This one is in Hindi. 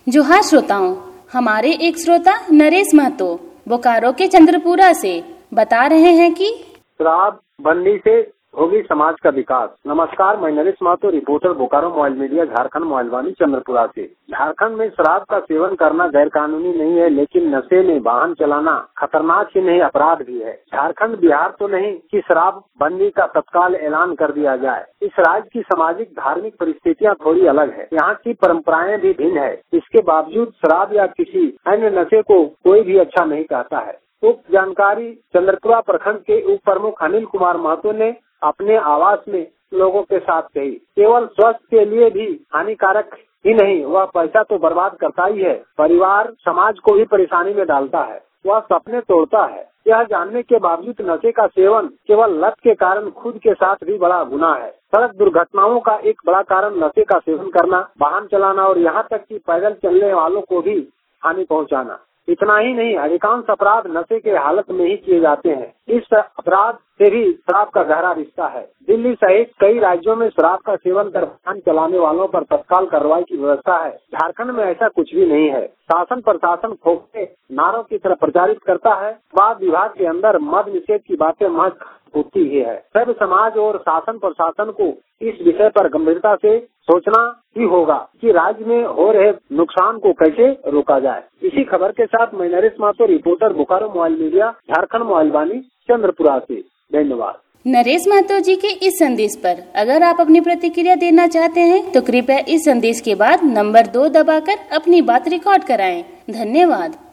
जोहार श्रोताओं, हमारे एक श्रोता नरेश महतो बोकारो के चंद्रपुरा से बता रहे हैं कि शराब बंदी से होगी समाज का विकास। नमस्कार, मैं Naresh Mahato, reporter Bokaro mobile media, Jharkhand Mobilevaani Chandrapura से। झारखंड में शराब का सेवन करना गैर कानूनी नहीं है, लेकिन नशे में वाहन चलाना खतरनाक ही नहीं अपराध भी है। झारखंड बिहार तो नहीं कि शराब बंदी का तत्काल ऐलान कर दिया जाए। इस राज्य की सामाजिक धार्मिक परिस्थितियाँ थोड़ी अलग है, यहाँ की परंपराएं भी भिन्न है। इसके बावजूद शराब या किसी अन्य नशे को कोई भी अच्छा नहीं कहता है। उक्त जानकारी चंद्रपुरा प्रखंड के उप प्रमुख अनिल कुमार महतो ने अपने आवास में लोगों के साथ कही। केवल स्वास्थ्य के लिए भी हानिकारक ही नहीं, वह पैसा तो बर्बाद करता ही है, परिवार समाज को भी परेशानी में डालता है, वह सपने तोड़ता है। यह जानने के बावजूद नशे का सेवन केवल लत के कारण खुद के साथ भी बड़ा गुनाह है। सड़क दुर्घटनाओं का एक बड़ा कारण नशे का सेवन करना, वाहन चलाना और यहाँ तक कि पैदल चलने वालों को भी हानि पहुँचाना। इतना ही नहीं, अधिकांश अपराध नशे के हालत में ही किए जाते हैं। इस अपराध से भी शराब का गहरा रिश्ता है। दिल्ली सहित कई राज्यों में शराब का सेवन कर वाहन चलाने वालों पर तत्काल कार्रवाई की व्यवस्था है। झारखंड में ऐसा कुछ भी नहीं है। शासन प्रशासन खोखले नारों की तरह प्रचारित करता है। स्वास्थ्य विभाग के अंदर मद निषेध की बातें महज होती ही है। सभ्य समाज और शासन प्रशासन को इस विषय पर गंभीरता से सोचना ही होगा कि राज्य में हो रहे नुकसान को कैसे रोका जाए। इसी खबर के साथ मैं Naresh Mahato, reporter Bokaro mobile media, Jharkhand Mobilevaani Chandrapura से। धन्यवाद। नरेश महतो जी के इस संदेश पर अगर आप अपनी प्रतिक्रिया देना चाहते हैं तो कृपया इस संदेश के बाद नंबर 2 दबाकर अपनी बात रिकॉर्ड कराएं। धन्यवाद।